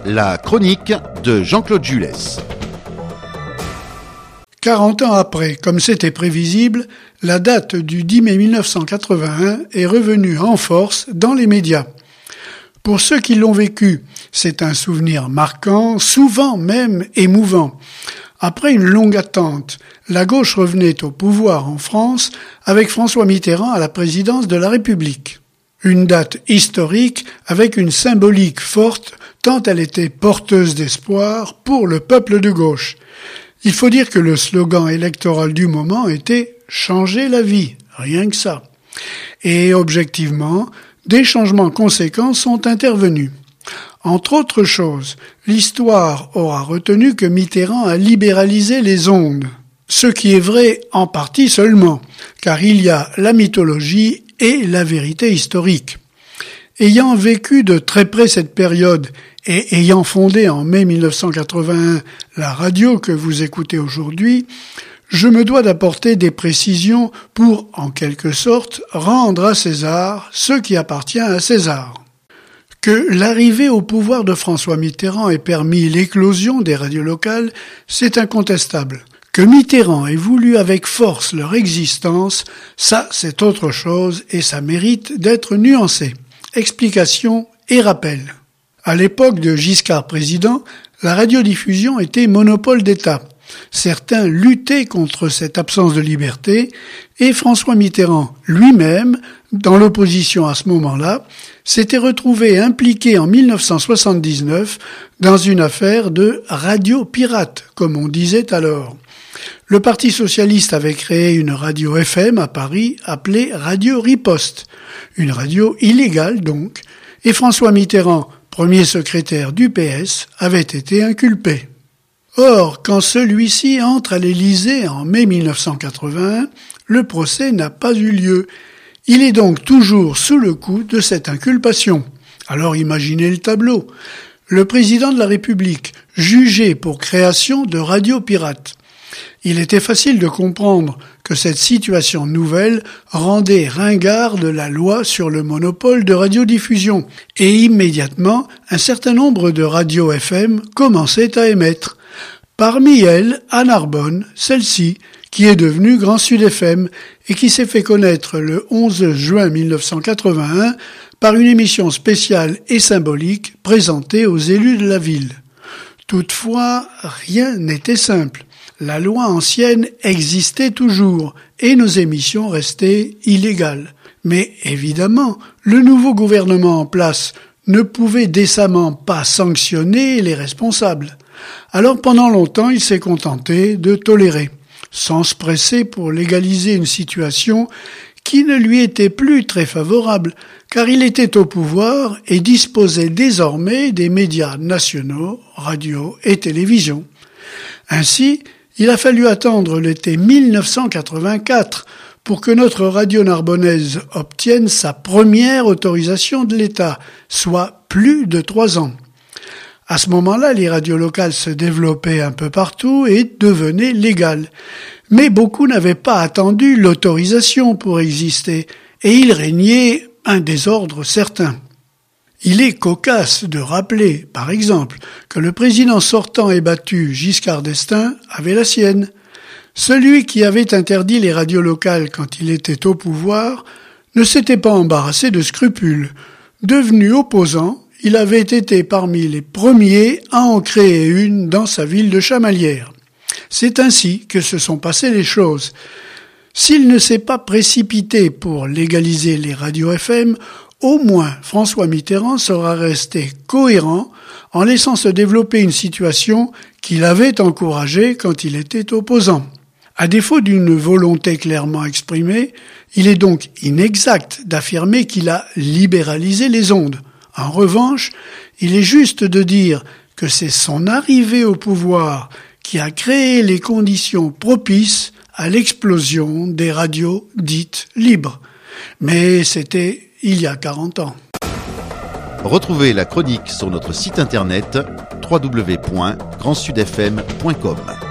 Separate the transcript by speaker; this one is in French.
Speaker 1: La chronique de Jean-Claude Jules.
Speaker 2: 40 ans après, comme c'était prévisible, la date du 10 mai 1981 est revenue en force dans les médias. Pour ceux qui l'ont vécu, c'est un souvenir marquant, souvent même émouvant. Après une longue attente, la gauche revenait au pouvoir en France avec François Mitterrand à la présidence de la République. Une date historique avec une symbolique forte tant elle était porteuse d'espoir pour le peuple de gauche. Il faut dire que le slogan électoral du moment était « Changer la vie », rien que ça. Et objectivement, des changements conséquents sont intervenus. Entre autres choses, l'histoire aura retenu que Mitterrand a libéralisé les ondes. Ce qui est vrai en partie seulement, car il y a la mythologie et la vérité historique. Ayant vécu de très près cette période et ayant fondé en mai 1981 la radio que vous écoutez aujourd'hui, je me dois d'apporter des précisions pour, en quelque sorte, rendre à César ce qui appartient à César. Que l'arrivée au pouvoir de François Mitterrand ait permis l'éclosion des radios locales, c'est incontestable. Que Mitterrand ait voulu avec force leur existence, ça c'est autre chose et ça mérite d'être nuancé. Explication et rappel. À l'époque de Giscard président, la radiodiffusion était monopole d'État. Certains luttaient contre cette absence de liberté et François Mitterrand lui-même, dans l'opposition à ce moment-là, s'était retrouvé impliqué en 1979 dans une affaire de radio pirate, comme on disait alors. Le Parti socialiste avait créé une radio FM à Paris appelée Radio Riposte, une radio illégale donc, et François Mitterrand, premier secrétaire du PS, avait été inculpé. Or, quand celui-ci entre à l'Élysée en mai 1981, le procès n'a pas eu lieu. Il est donc toujours sous le coup de cette inculpation. Alors imaginez le tableau. Le président de la République, jugé pour création de radio pirate. Il était facile de comprendre que cette situation nouvelle rendait ringarde la loi sur le monopole de radiodiffusion et immédiatement un certain nombre de radios FM commençaient à émettre. Parmi elles, à Narbonne, celle-ci, qui est devenue Grand Sud FM et qui s'est fait connaître le 11 juin 1981 par une émission spéciale et symbolique présentée aux élus de la ville. Toutefois, rien n'était simple. La loi ancienne existait toujours et nos émissions restaient illégales. Mais évidemment, le nouveau gouvernement en place ne pouvait décemment pas sanctionner les responsables. Alors pendant longtemps, il s'est contenté de tolérer, sans se presser pour légaliser une situation qui ne lui était plus très favorable, car il était au pouvoir et disposait désormais des médias nationaux, radio et télévision. Ainsi, il a fallu attendre l'été 1984 pour que notre radio narbonnaise obtienne sa première autorisation de l'État, soit plus de 3 ans. À ce moment-là, les radios locales se développaient un peu partout et devenaient légales. Mais beaucoup n'avaient pas attendu l'autorisation pour exister, et il régnait un désordre certain. Il est cocasse de rappeler, par exemple, que le président sortant et battu, Giscard d'Estaing, avait la sienne. Celui qui avait interdit les radios locales quand il était au pouvoir ne s'était pas embarrassé de scrupules. Devenu opposant, il avait été parmi les premiers à en créer une dans sa ville de Chamalières. C'est ainsi que se sont passées les choses. S'il ne s'est pas précipité pour légaliser les radios FM, au moins François Mitterrand sera resté cohérent en laissant se développer une situation qu'il avait encouragée quand il était opposant. À défaut d'une volonté clairement exprimée, il est donc inexact d'affirmer qu'il a libéralisé les ondes. En revanche, il est juste de dire que c'est son arrivée au pouvoir qui a créé les conditions propices à l'explosion des radios dites libres. Mais c'était il y a 40 ans.
Speaker 1: Retrouvez la chronique sur notre site internet www.grandsudfm.com.